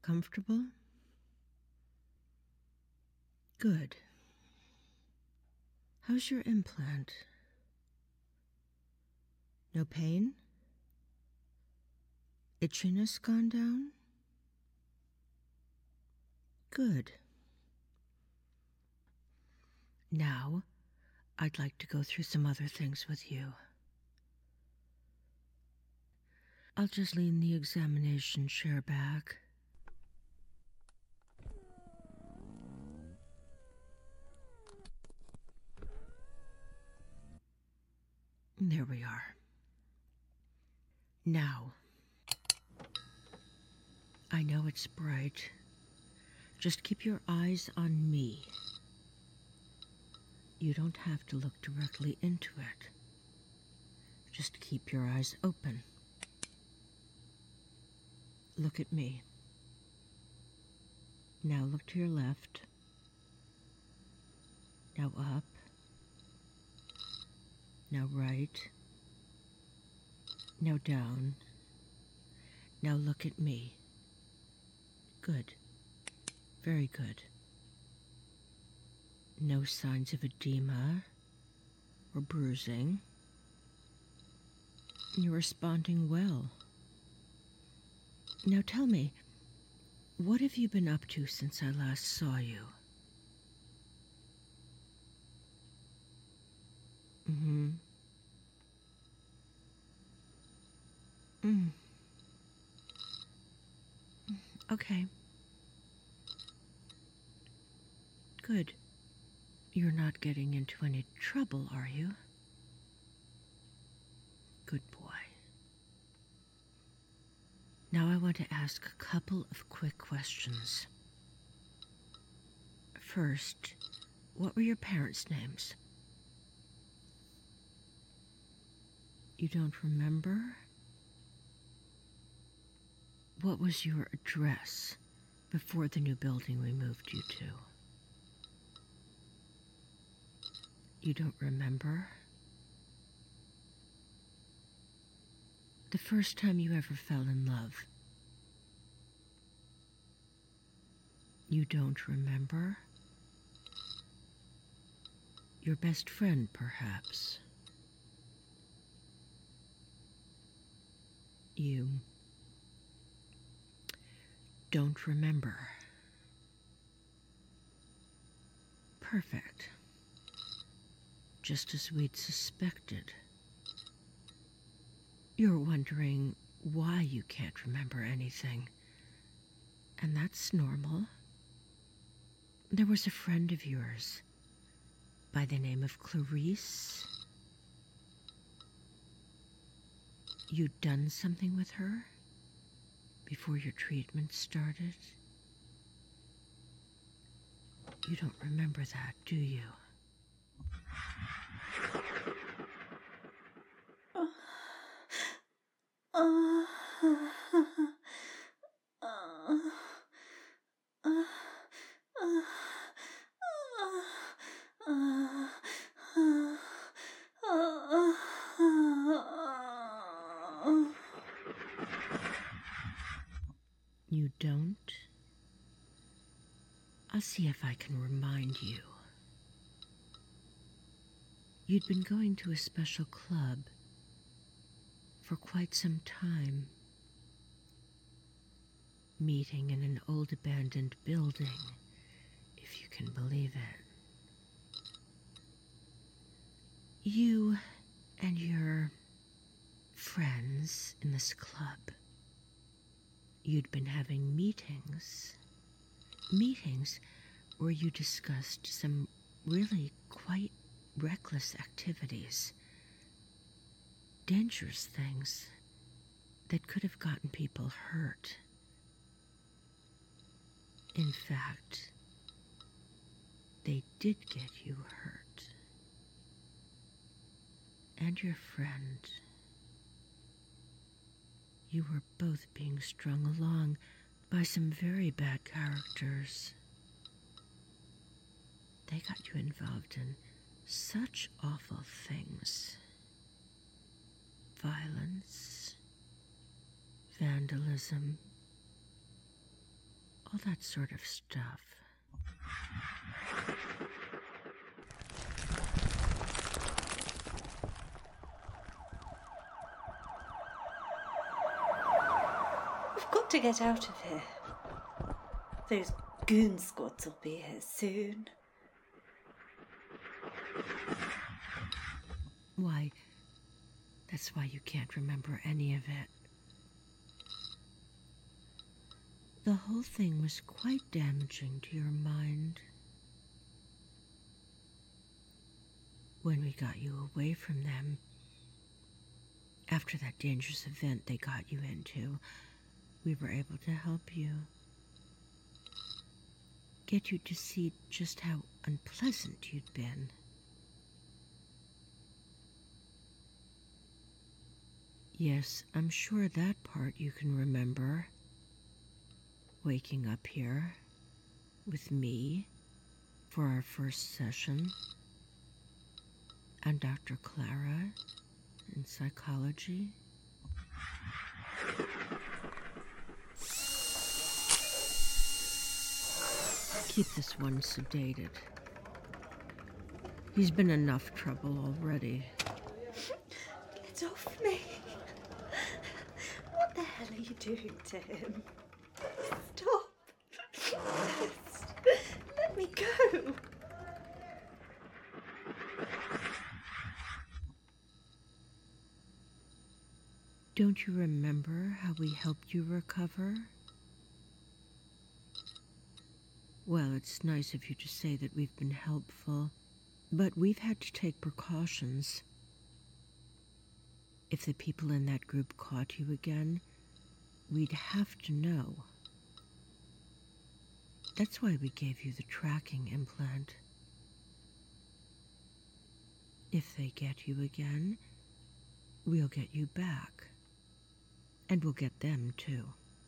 Comfortable? Good. How's your implant? No pain? Itchiness gone down? Good. Now, I'd like to go through some other things with you. I'll just lean the examination chair back. There we are. Now, I know it's bright. Just keep your eyes on me. You don't have to look directly into it. Just keep your eyes open. Look at me. Now look to your left. Now up. Now right. Now down. Now look at me. Good. Very good. No signs of edema or bruising. You're responding well. Now tell me, what have you been up to since I last saw you? Okay. Good. You're not getting into any trouble, are you? Good boy. Now I want to ask a couple of quick questions. First, what were your parents' names? You don't remember? What was your address before the new building we moved you to? You don't remember? The first time you ever fell in love? You don't remember? Your best friend, perhaps? You don't remember. Perfect. Just as we'd suspected. You're wondering why you can't remember anything. And that's normal. There was a friend of yours by the name of Clarice. You'd done something with her before your treatment started? You don't remember that, do you? You don't? I'll see if I can remind you. You'd been going to a special club for quite some time, meeting in an old abandoned building, if you can believe it. You and your friends in this club, you'd been having meetings where you discussed some really quite reckless activities, dangerous things that could have gotten people hurt. In fact, they did get you hurt. And your friend. You were both being strung along by some very bad characters. They got you involved in such awful things. Violence, vandalism, all that sort of stuff. We've got to get out of here. Those goon squads will be here soon. Why, that's why you can't remember any of it. The whole thing was quite damaging to your mind. When we got you away from them, after that dangerous event they got you into, we were able to help you. Get you to see just how unpleasant you'd been. Yes, I'm sure that part you can remember. Waking up here with me for our first session, and Dr. Clara in psychology. Keep this one sedated. He's been enough trouble already. Get off me. What the hell are you doing to him? Stop. Let me go. Don't you remember how we helped you recover? Well, it's nice of you to say that we've been helpful, but we've had to take precautions. If the people in that group caught you again, we'd have to know. That's why we gave you the tracking implant. If they get you again, we'll get you back. And we'll get them, too.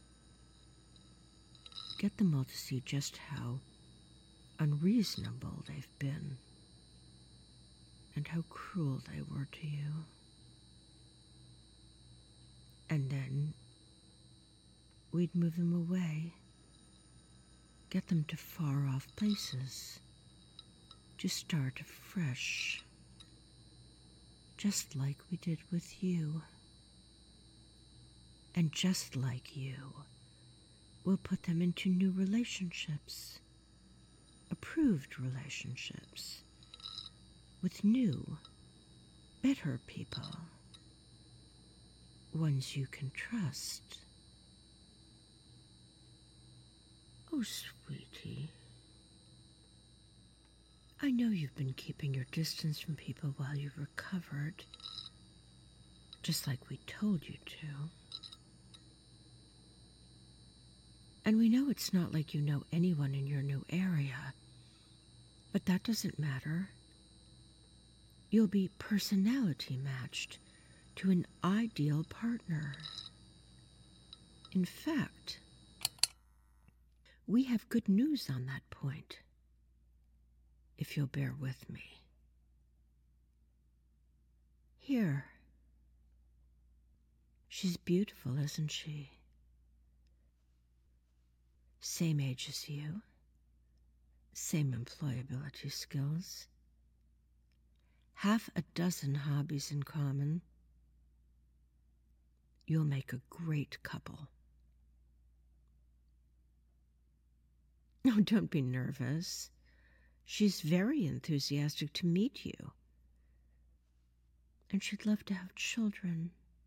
Get them all to see just how unreasonable they've been, and how cruel they were to you. And then we'd move them away, get them to far-off places, to start afresh, just like we did with you. And just like you, we'll put them into new relationships, approved relationships, with new, better people, ones you can trust. Oh, sweetie, I know you've been keeping your distance from people while you recovered, just like we told you to. And we know it's not like you know anyone in your new area, but that doesn't matter. You'll be personality matched to an ideal partner. In fact, we have good news on that point, if you'll bear with me. Here. She's beautiful, isn't she? Same age as you, same employability skills, half a dozen hobbies in common. You'll make a great couple. Oh, don't be nervous. She's very enthusiastic to meet you. And she'd love to have children.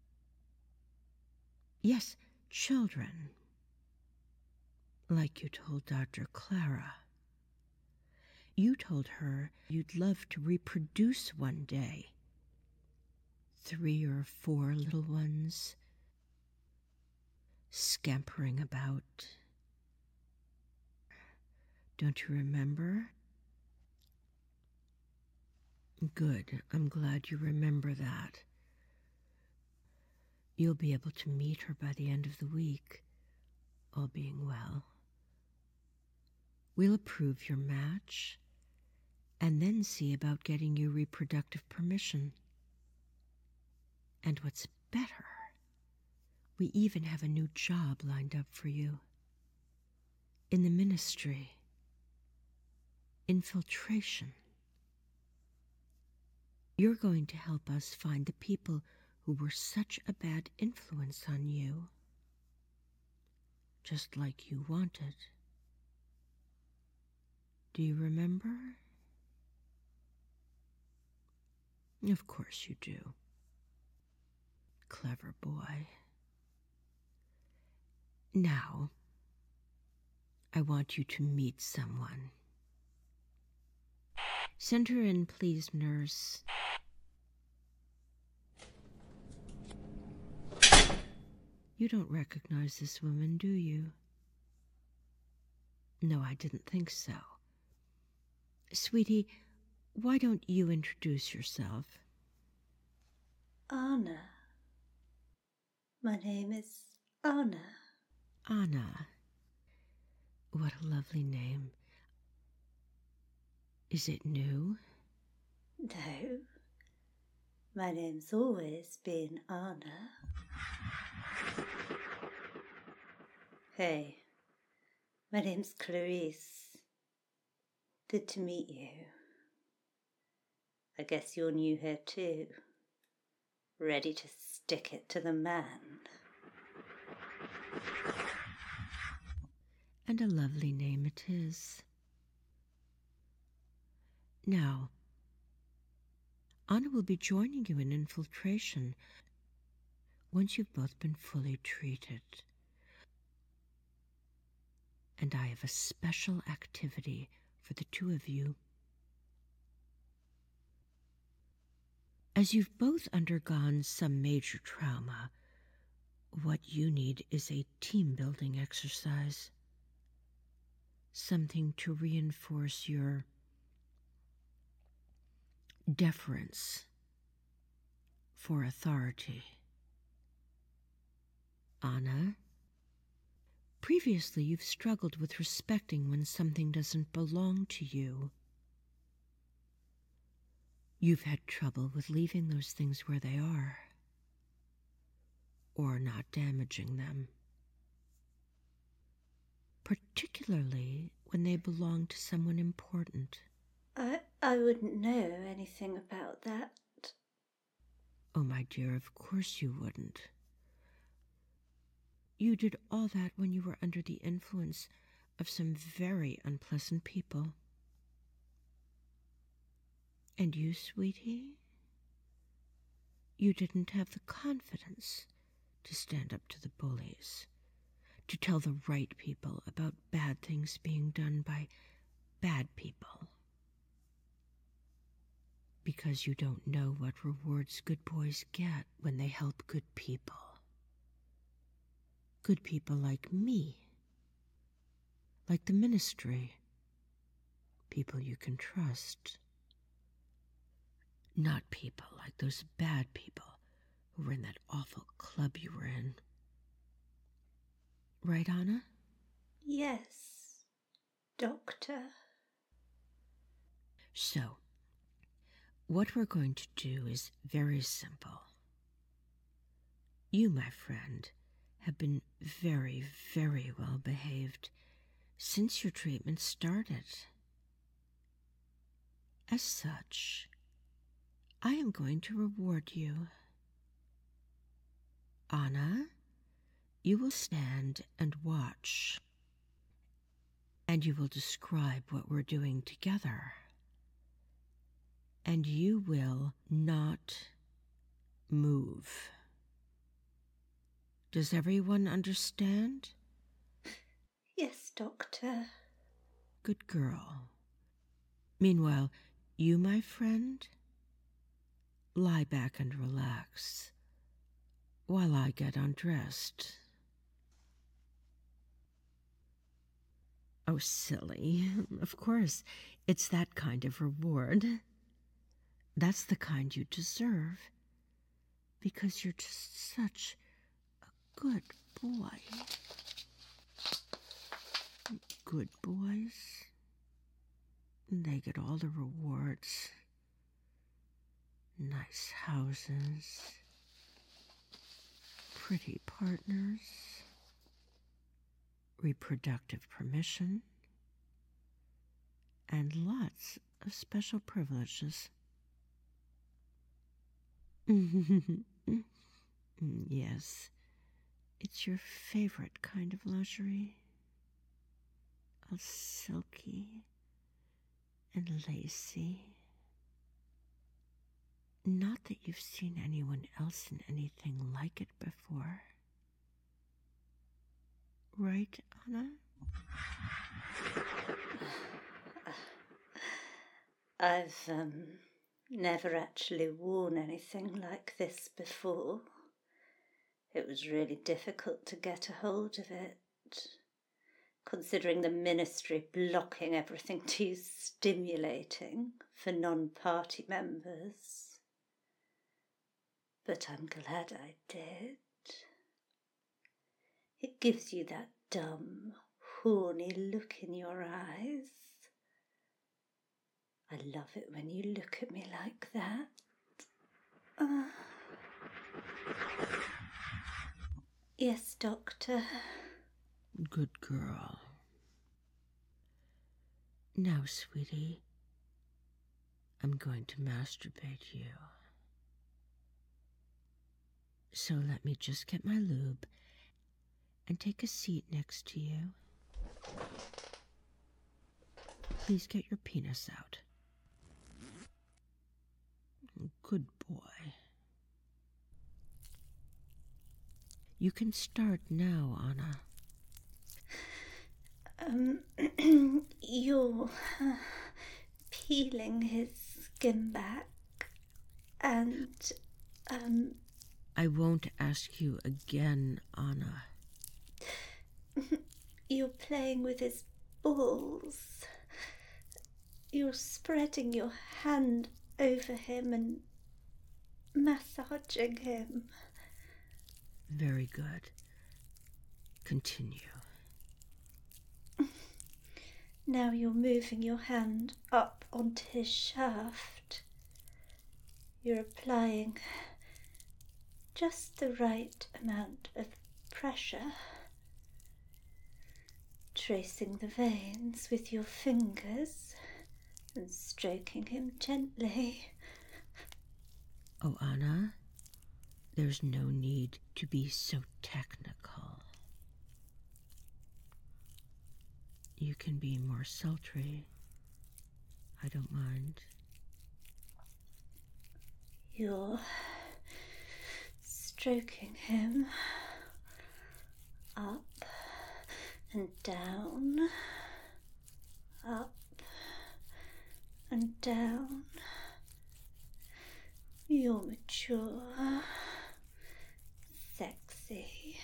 Yes, children. Like you told Dr. Clara. You told her you'd love to reproduce one day. 3 or 4 little ones, scampering about. Don't you remember? Good, I'm glad you remember that. You'll be able to meet her by the end of the week, all being well. We'll approve your match, and then see about getting you reproductive permission. And what's better, we even have a new job lined up for you. in the ministry. Infiltration. You're going to help us find the people who were such a bad influence on you. Just like you wanted. Do you remember? Of course you do. Clever boy. Now, I want you to meet someone. Send her in, please, nurse. You don't recognize this woman, do you? No, I didn't think so. Sweetie, why don't you introduce yourself? Anna. My name is Anna. Anna. What a lovely name. Is it new? No. My name's always been Anna. Hey, my name's Clarice. Good to meet you. I guess you're new here too. Ready to stick it to the man. And a lovely name it is. Now, Anna will be joining you in infiltration once you've both been fully treated. And I have a special activity for the two of you. As you've both undergone some major trauma, what you need is a team-building exercise. Something to reinforce your deference for authority. Anna, previously you've struggled with respecting when something doesn't belong to you. You've had trouble with leaving those things where they are, or not damaging them, particularly when they belong to someone important. I wouldn't know anything about that. Oh, my dear, of course you wouldn't. You did all that when you were under the influence of some very unpleasant people. And you, sweetie? You didn't have the confidence to stand up to the bullies, to tell the right people about bad things being done by bad people. Because you don't know what rewards good boys get when they help good people. Good people like me. Like the ministry. People you can trust. Not people like those bad people who were in that awful club you were in. Right, Anna? Yes, Doctor. So, what we're going to do is very simple. You, my friend, have been very, very well behaved since your treatment started. As such, I am going to reward you. Anna, you will stand and watch, and you will describe what we're doing together. And you will not move. Does everyone understand? Yes, Doctor. Good girl. Meanwhile, you, my friend, lie back and relax while I get undressed. Oh, silly. Of course, it's that kind of reward. That's the kind you deserve, because you're just such a good boy. Good boys, they get all the rewards. Nice houses, pretty partners, reproductive permission, and lots of special privileges. Yes, it's your favorite kind of lingerie. All silky and lacy. Not that you've seen anyone else in anything like it before. Right, Anna? I've never actually worn anything like this before. It was really difficult to get a hold of it, considering the ministry blocking everything too stimulating for non-party members. But I'm glad I did. It gives you that dumb, horny look in your eyes. I love it when you look at me like that. Yes, Doctor. Good girl. Now, sweetie, I'm going to masturbate you. So let me just get my lube and take a seat next to you. Please get your penis out. Good boy. You can start now, Anna. You're peeling his skin back and, I won't ask you again, Anna. You're playing with his balls. You're spreading your hand over him and massaging him. Very good. Continue. Now you're moving your hand up onto his shaft. You're applying just the right amount of pressure, tracing the veins with your fingers and stroking him gently. Oh, Anna, there's no need to be so technical. You can be more sultry. I don't mind. You're stroking him up and down, up and down. You're mature, sexy,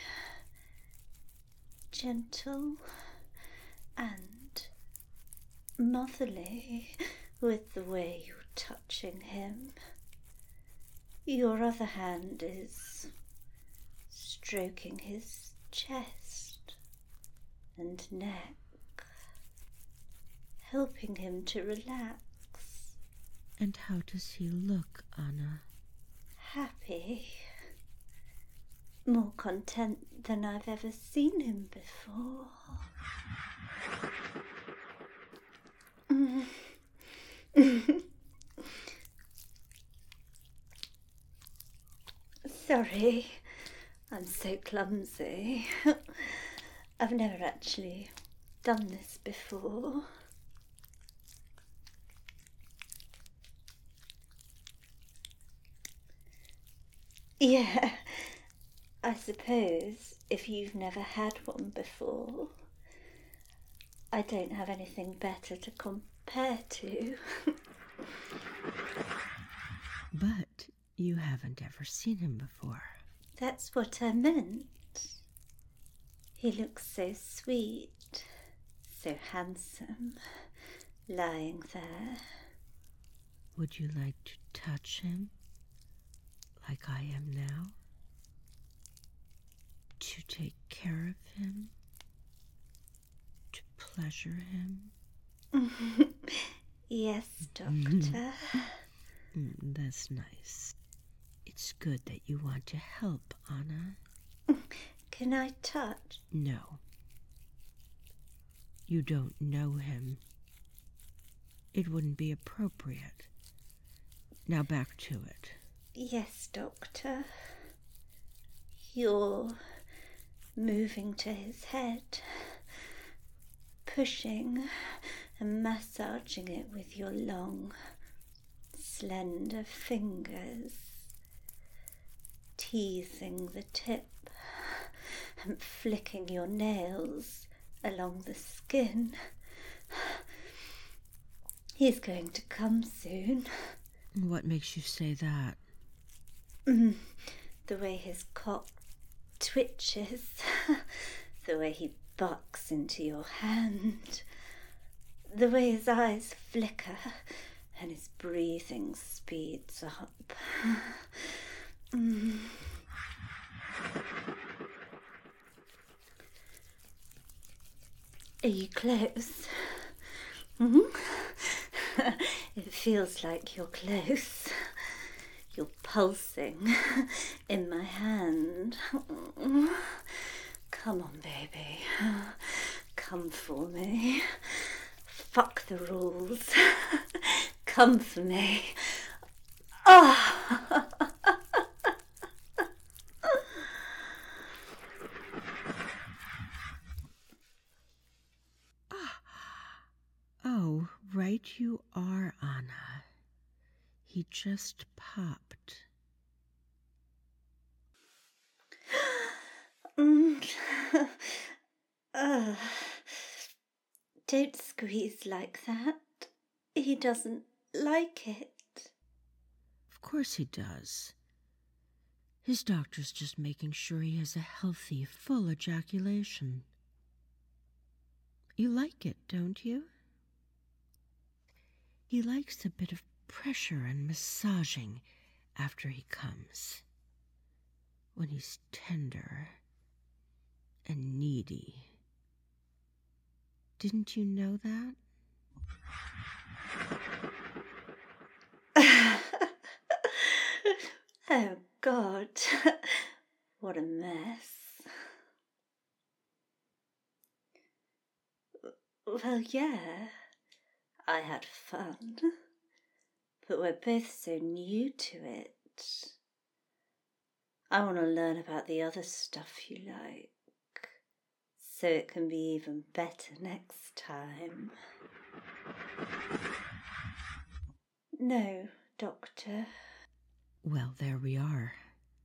gentle, and motherly with the way you're touching him. Your other hand is stroking his chest and neck, helping him to relax. And how does he look, Anna? Happy. More content than I've ever seen him before. Sorry, I'm so clumsy. I've never actually done this before. Yeah, I suppose if you've never had one before, I don't have anything better to compare to. But you haven't ever seen him before. That's what I meant. He looks so sweet, so handsome, lying there. Would you like to touch him like I am now? To take care of him? To pleasure him? Yes, Doctor. That's nice. It's good that you want to help, Anna. Can I touch? No. You don't know him. It wouldn't be appropriate. Now back to it. Yes, Doctor. You're moving to his head, pushing and massaging it with your long, slender fingers, teasing the tip and flicking your nails along the skin. He's going to come soon. What makes you say that? The way his cock twitches, the way he bucks into your hand, the way his eyes flicker and his breathing speeds up. Are you close? It feels like you're close. You're pulsing in my hand. Come on, baby. Come for me. Fuck the rules. Come for me. Oh! Oh, right you are, Anna. He just popped. Don't squeeze like that. He doesn't like it. Of course he does. His doctor's just making sure he has a healthy, full ejaculation. You like it, don't you? He likes a bit of pressure and massaging after he comes. When he's tender and needy. Didn't you know that? Oh, God. What a mess. Well, yeah, I had fun, but we're both so new to it. I want to learn about the other stuff you like, so it can be even better next time. No, Doctor. Well, there we are.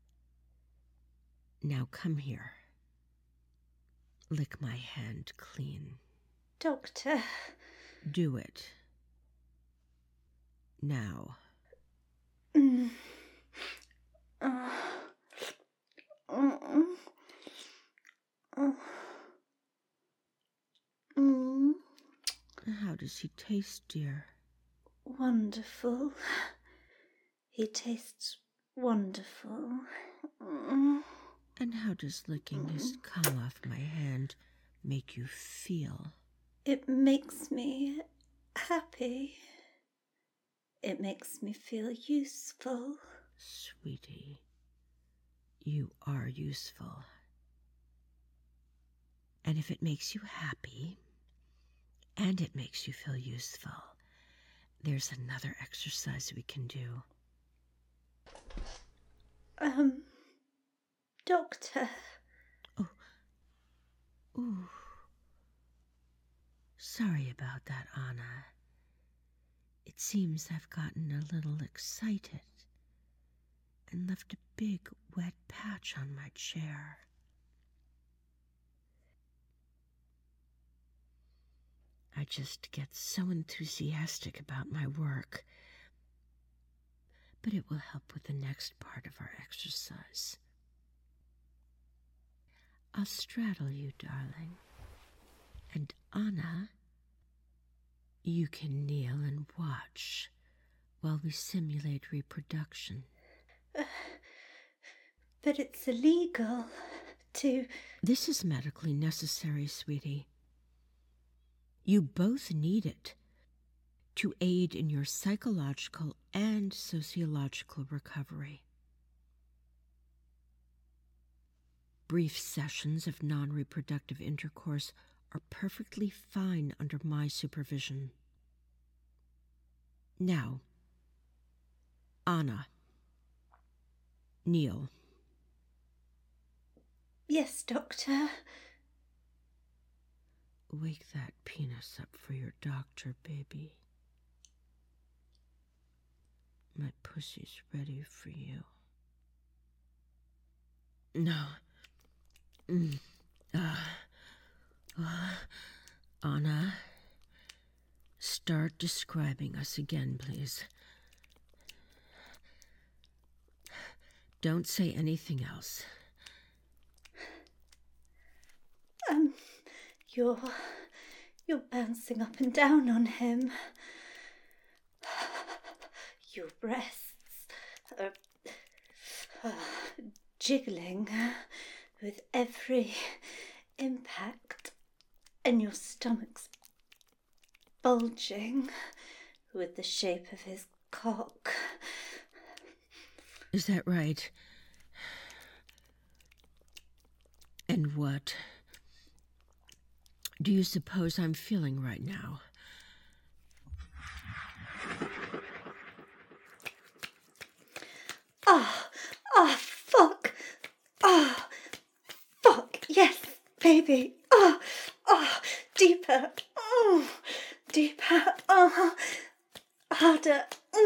Now come here. Lick my hand clean. Doctor. Do it. Now. How does he taste, dear? Wonderful. He tastes wonderful. And how does licking his cum off my hand make you feel? It makes me happy. It makes me feel useful. Sweetie, you are useful. And if it makes you happy, and it makes you feel useful, there's another exercise we can do. Doctor. Oh. Ooh. Sorry about that, Anna. It seems I've gotten a little excited and left a big wet patch on my chair. I just get so enthusiastic about my work. But it will help with the next part of our exercise. I'll straddle you, darling. And Anna, you can kneel and watch while we simulate reproduction. But it's illegal to... This is medically necessary, sweetie. You both need it to aid in your psychological and sociological recovery. Brief sessions of non-reproductive intercourse are perfectly fine under my supervision. Now, Anna. Neil. Yes, Doctor. Wake that penis up for your doctor, baby. My pussy's ready for you. No. Anna, start describing us again, please. Don't say anything else. You're bouncing up and down on him. Your breasts are jiggling with every impact, and your stomach's bulging with the shape of his cock. Is that right? And what do you suppose I'm feeling right now? Fuck. Fuck. Yes, baby. Deeper. Deeper. Harder.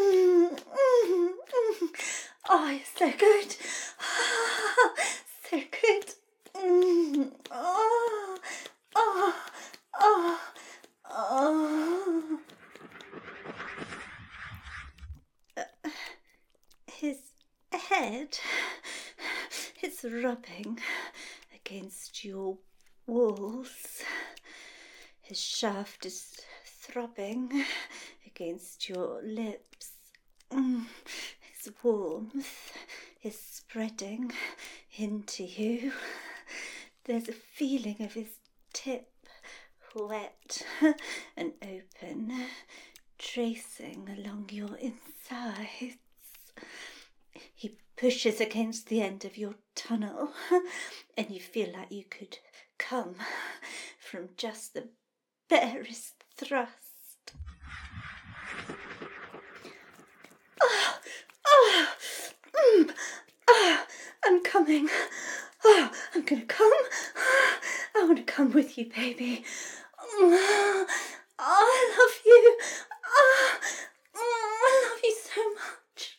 You're so good. So good. His head is rubbing against your walls. His shaft is throbbing against your lips. His warmth is spreading into you. There's a feeling of his tip, wet and open, tracing along your insides. He pushes against the end of your tunnel, and you feel like you could come from just the barest thrust. I'm coming. I'm gonna come. I want to come with you, baby. I love you. I love you so much.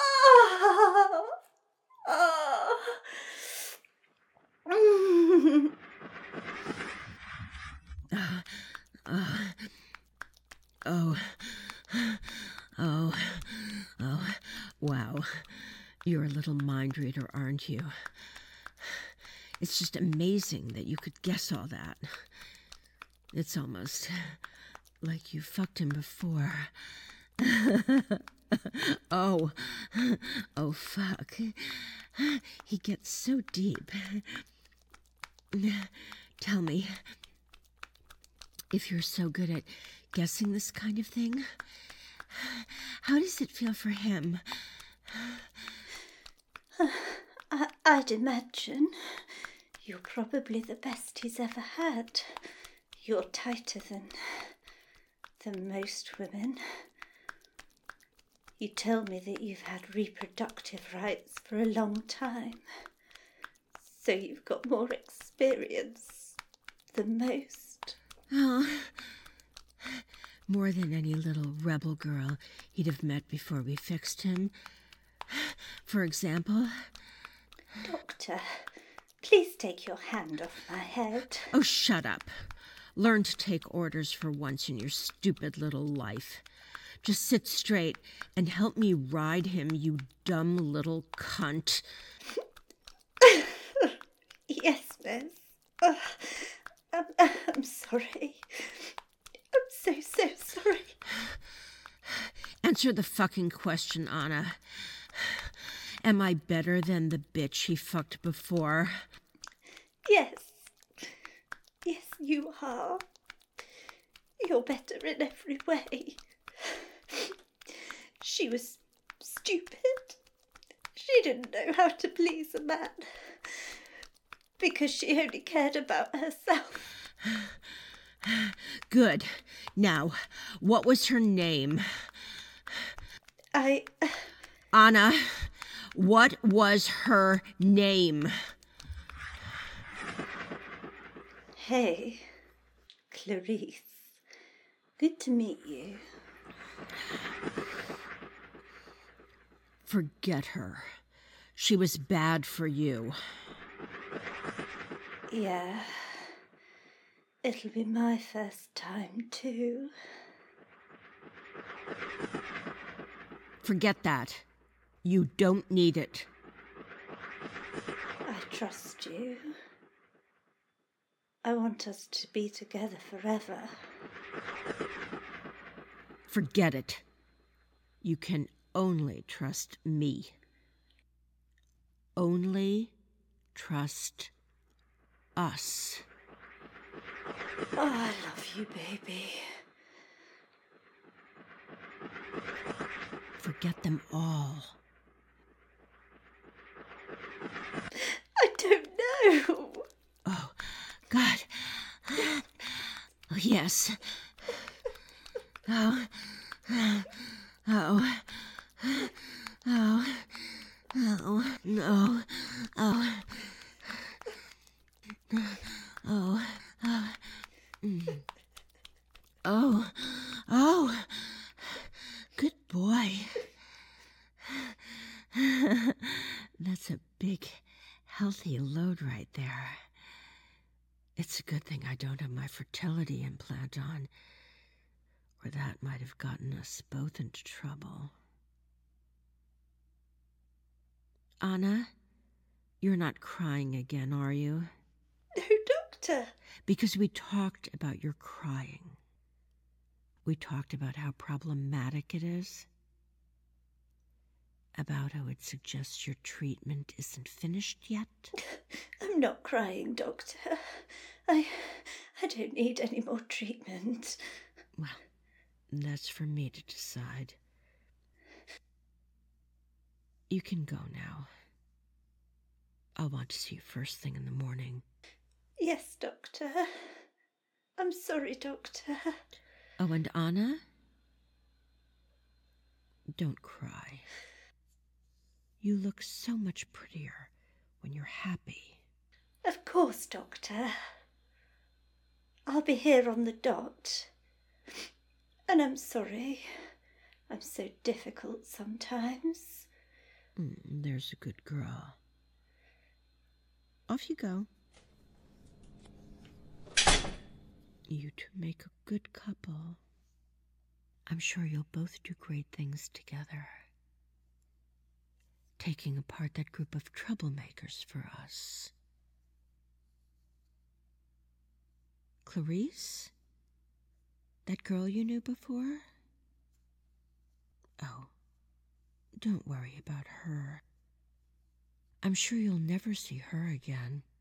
Wow. You're a little mind reader, aren't you? It's just amazing that you could guess all that. It's almost like you fucked him before. Oh, fuck. He gets so deep. Tell me, if you're so good at guessing this kind of thing, how does it feel for him? I'd imagine you're probably the best he's ever had. You're tighter than most women. You tell me that you've had reproductive rights for a long time, so you've got more experience than most. Oh, more than any little rebel girl he'd have met before we fixed him. For example... Doctor, please take your hand off my head. Oh, shut up. Learn to take orders for once in your stupid little life. Just sit straight and help me ride him, you dumb little cunt. Yes, miss. I'm sorry. I'm so sorry. Answer the fucking question, Anna. Am I better than the bitch he fucked before? Yes. Yes, you are. You're better in every way. She was stupid. She didn't know how to please a man because she only cared about herself. Good. Now, what was her name? Anna, what was her name? Hey, Clarice. Good to meet you. Forget her. She was bad for you. Yeah. It'll be my first time, too. Forget that. You don't need it. I trust you. I want us to be together forever. Forget it. You can only trust me. Only trust us. Oh, I love you, baby. Forget them all. I don't know. Oh, God. Oh, yes. Oh. Oh. Oh. Oh. No. Oh. Oh. Oh. Oh. Oh. Good boy. That's a big, healthy load right there. It's a good thing I don't have my fertility implant on, or that might have gotten us both into trouble. Anna, you're not crying again, are you? No, Doctor. Because we talked about your crying. We talked about how problematic it is. About how it suggests your treatment isn't finished yet. I'm not crying, Doctor. I don't need any more treatment. Well, that's for me to decide. You can go now. I'll want to see you first thing in the morning. Yes, Doctor. I'm sorry, Doctor. Oh, and Anna? Don't cry. You look so much prettier when you're happy. Of course, Doctor. I'll be here on the dot. And I'm sorry. I'm so difficult sometimes. There's a good girl. Off you go. You two make a good couple. I'm sure you'll both do great things together. Taking apart that group of troublemakers for us. Clarice? That girl you knew before? Oh, don't worry about her. I'm sure you'll never see her again.